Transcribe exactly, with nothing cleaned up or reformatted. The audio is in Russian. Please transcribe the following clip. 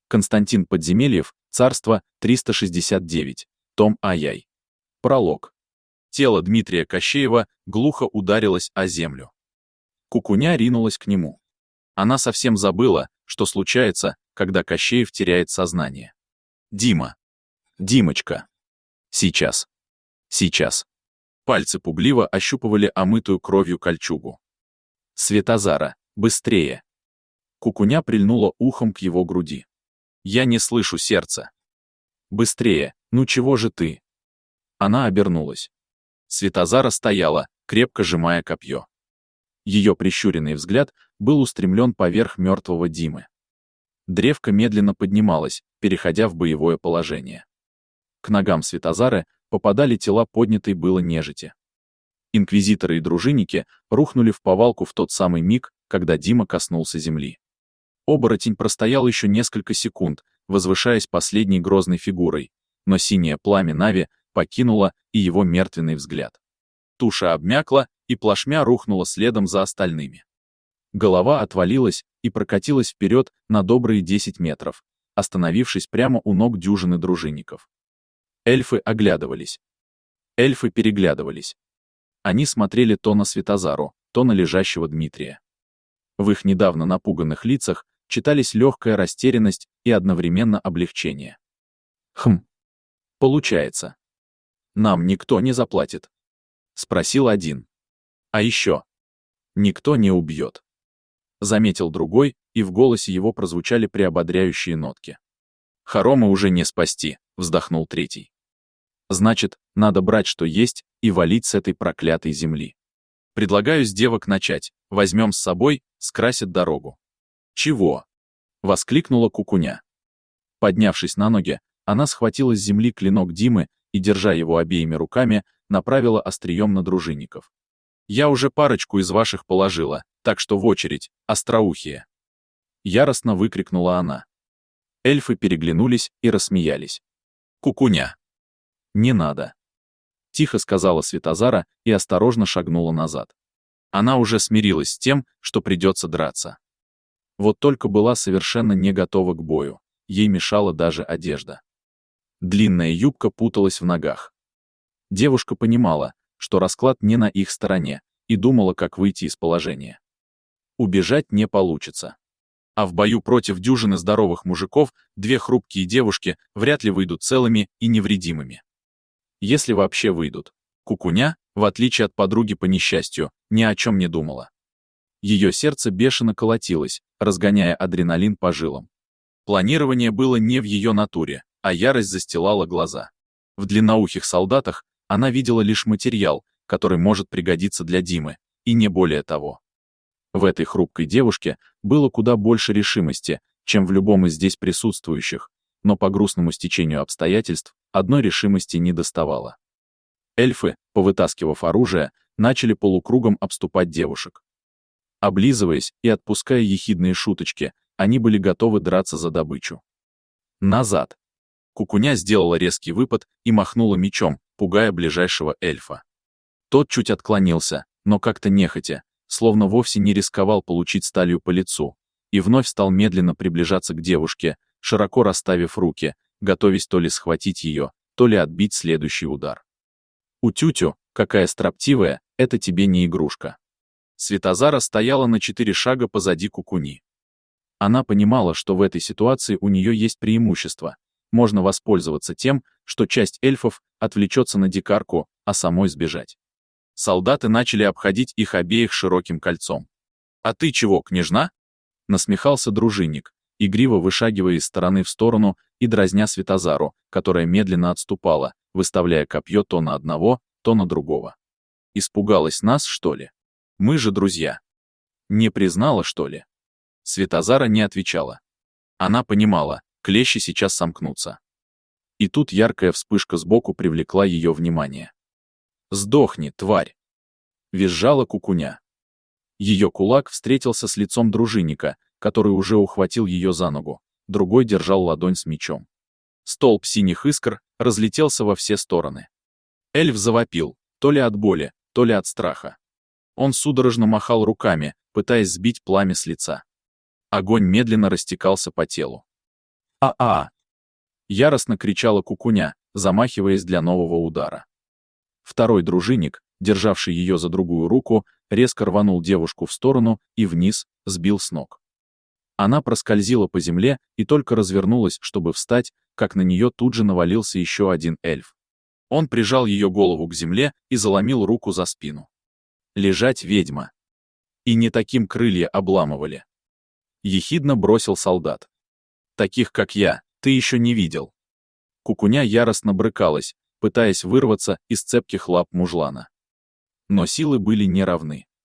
Константин Подземельев, Царство, триста шестьдесят девять, том Аяй. Пролог. Тело Дмитрия Кощеева глухо ударилось о землю. Кукуня ринулась к нему. Она совсем забыла, что случается, когда Кощеев теряет сознание. «Дима! Димочка! Сейчас! Сейчас!» Пальцы пугливо ощупывали омытую кровью кольчугу. «Светозара, быстрее!» Кукуня прильнула ухом к его груди. «Я не слышу сердца!» «Быстрее! Ну чего же ты?» Она обернулась. Светозара стояла, крепко сжимая копье. Ее прищуренный взгляд был устремлен поверх мертвого Димы. Древко медленно поднималось, переходя в боевое положение. К ногам Светозары попадали тела поднятой было нежити. Инквизиторы и дружинники рухнули в повалку в тот самый миг, когда Дима коснулся земли. Оборотень простоял еще несколько секунд, возвышаясь последней грозной фигурой, но синее пламя Нави покинуло и его мертвенный взгляд. Туша обмякла и плашмя рухнула следом за остальными. Голова отвалилась и прокатилась вперед на добрые десять метров, остановившись прямо у ног дюжины дружинников. Эльфы оглядывались. Эльфы переглядывались. Они смотрели то на Светозару, то на лежащего Дмитрия. В их недавно напуганных лицах читались легкая растерянность и одновременно облегчение. «Хм. Получается. Нам никто не заплатит?» — спросил один. «А еще. Никто не убьет», — заметил другой, и в голосе его прозвучали приободряющие нотки. «Хоромы уже не спасти», — вздохнул третий. «Значит, надо брать, что есть, и валить с этой проклятой земли. Предлагаю с девок начать, возьмем с собой, скрасят дорогу». «Чего?» — воскликнула Кукуня. Поднявшись на ноги, она схватила с земли клинок Димы и, держа его обеими руками, направила острием на дружинников. «Я уже парочку из ваших положила, так что в очередь, остроухие!» Яростно выкрикнула она. Эльфы переглянулись и рассмеялись. «Кукуня!» «Не надо!» — тихо сказала Светозара и осторожно шагнула назад. Она уже смирилась с тем, что придется драться. Вот только была совершенно не готова к бою, ей мешала даже одежда. Длинная юбка путалась в ногах. Девушка понимала, что расклад не на их стороне, и думала, как выйти из положения. Убежать не получится. А в бою против дюжины здоровых мужиков две хрупкие девушки вряд ли выйдут целыми и невредимыми. Если вообще выйдут. Кукуня, в отличие от подруги по несчастью, ни о чем не думала. Ее сердце бешено колотилось, разгоняя адреналин по жилам. Планирование было не в ее натуре, а ярость застилала глаза. В длинноухих солдатах она видела лишь материал, который может пригодиться для Димы, и не более того. В этой хрупкой девушке было куда больше решимости, чем в любом из здесь присутствующих, но по грустному стечению обстоятельств одной решимости не доставало. Эльфы, повытаскивав оружие, начали полукругом обступать девушек. Облизываясь и отпуская ехидные шуточки, они были готовы драться за добычу. Назад. Кукуня сделала резкий выпад и махнула мечом, пугая ближайшего эльфа. Тот чуть отклонился, но как-то нехотя, словно вовсе не рисковал получить сталью по лицу, и вновь стал медленно приближаться к девушке, широко расставив руки, готовясь то ли схватить ее, то ли отбить следующий удар. «У-тю-тю, какая строптивая, это тебе не игрушка». Светозара стояла на четыре шага позади Кукуни. Она понимала, что в этой ситуации у нее есть преимущество. Можно воспользоваться тем, что часть эльфов отвлечется на дикарку, а самой сбежать. Солдаты начали обходить их обеих широким кольцом. «А ты чего, княжна?» — насмехался дружинник, игриво вышагивая из стороны в сторону и дразня Светозару, которая медленно отступала, выставляя копье то на одного, то на другого. «Испугалась нас, что ли? Мы же друзья. Не признала, что ли?» Светозара не отвечала. Она понимала, клещи сейчас сомкнутся. И тут яркая вспышка сбоку привлекла ее внимание. «Сдохни, тварь!» — визжала Кукуня. Ее кулак встретился с лицом дружинника, который уже ухватил ее за ногу, другой держал ладонь с мечом. Столб синих искр разлетелся во все стороны. Эльф завопил, то ли от боли, то ли от страха. Он судорожно махал руками, пытаясь сбить пламя с лица. Огонь медленно растекался по телу. А-а! Яростно кричала Кукуня, замахиваясь для нового удара. Второй дружинник, державший ее за другую руку, резко рванул девушку в сторону и вниз, сбил с ног. Она проскользила по земле и только развернулась, чтобы встать, как на нее тут же навалился еще один эльф. Он прижал ее голову к земле и заломил руку за спину. «Лежать, ведьма!» И не таким крылья обламывали. Ехидно бросил солдат. «Таких, как я, ты еще не видел». Кукуня яростно брыкалась, пытаясь вырваться из цепких лап мужлана. Но силы были неравны.